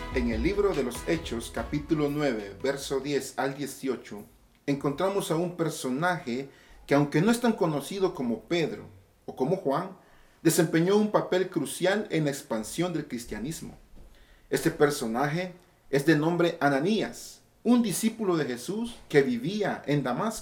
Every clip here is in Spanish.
En el libro de los Hechos, capítulo 9, verso 10 al 18, encontramos a un personaje que, aunque no es tan conocido como Pedro o como Juan, desempeñó un papel crucial en la expansión del cristianismo. Este personaje es de nombre Ananías, un discípulo de Jesús que vivía en Damasco.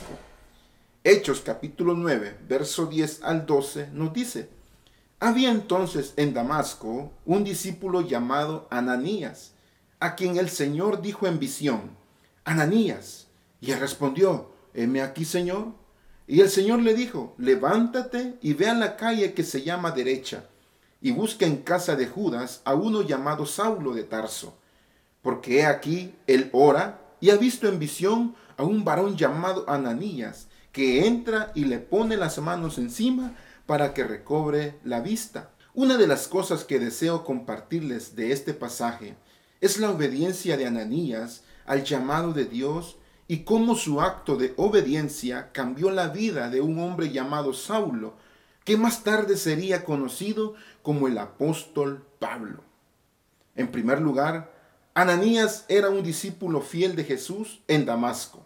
Hechos capítulo 9, verso 10 al 12 nos dice: había entonces en Damasco un discípulo llamado Ananías, a quien el Señor dijo en visión: Ananías. Y él respondió: heme aquí, Señor. Y el Señor le dijo: levántate y ve a la calle que se llama Derecha, y busca en casa de Judas a uno llamado Saulo de Tarso, porque he aquí él ora y ha visto en visión a un varón llamado Ananías, que entra y le pone las manos encima para que recobre la vista. Una de las cosas que deseo compartirles de este pasaje es la obediencia de Ananías al llamado de Dios y cómo su acto de obediencia cambió la vida de un hombre llamado Saulo, que más tarde sería conocido como el apóstol Pablo. En primer lugar, Ananías era un discípulo fiel de Jesús en Damasco.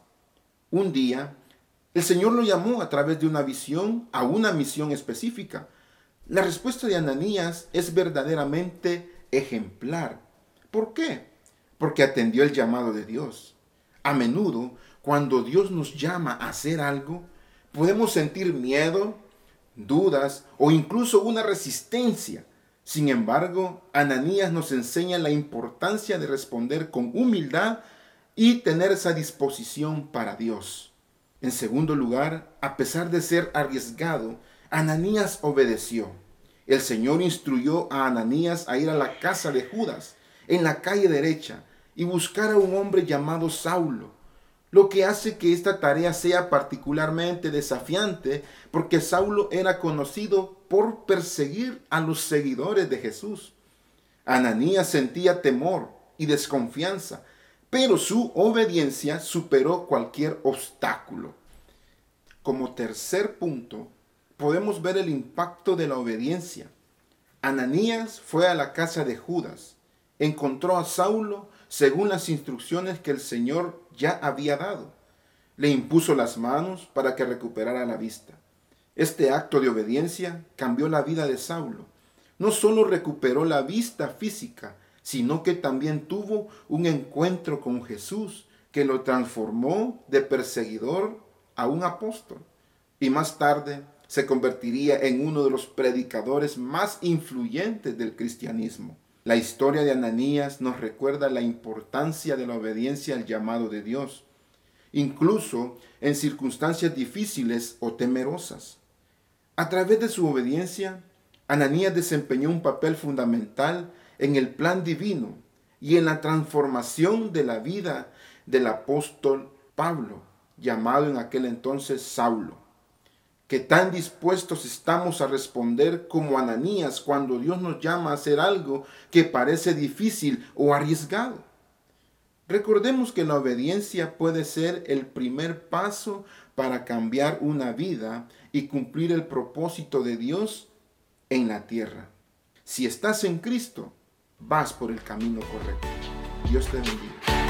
Un día, el Señor lo llamó a través de una visión a una misión específica. La respuesta de Ananías es verdaderamente ejemplar. ¿Por qué? Porque atendió el llamado de Dios. A menudo, cuando Dios nos llama a hacer algo, podemos sentir miedo, dudas o incluso una resistencia. Sin embargo, Ananías nos enseña la importancia de responder con humildad y tener esa disposición para Dios. En segundo lugar, a pesar de ser arriesgado, Ananías obedeció. El Señor instruyó a Ananías a ir a la casa de Judas, en la calle Derecha, y buscar a un hombre llamado Saulo, lo que hace que esta tarea sea particularmente desafiante, porque Saulo era conocido por perseguir a los seguidores de Jesús. Ananías sentía temor y desconfianza, pero su obediencia superó cualquier obstáculo. Como tercer punto, podemos ver el impacto de la obediencia. Ananías fue a la casa de Judas, encontró a Saulo según las instrucciones que el Señor ya había dado. Le impuso las manos para que recuperara la vista. Este acto de obediencia cambió la vida de Saulo. No solo recuperó la vista física, sino que también tuvo un encuentro con Jesús, que lo transformó de perseguidor a un apóstol. Y más tarde se convertiría en uno de los predicadores más influyentes del cristianismo. La historia de Ananías nos recuerda la importancia de la obediencia al llamado de Dios, incluso en circunstancias difíciles o temerosas. A través de su obediencia, Ananías desempeñó un papel fundamental en el plan divino y en la transformación de la vida del apóstol Pablo, llamado en aquel entonces Saulo. ¿Qué tan dispuestos estamos a responder como Ananías cuando Dios nos llama a hacer algo que parece difícil o arriesgado? Recordemos que la obediencia puede ser el primer paso para cambiar una vida y cumplir el propósito de Dios en la tierra. Si estás en Cristo, vas por el camino correcto. Dios te bendiga.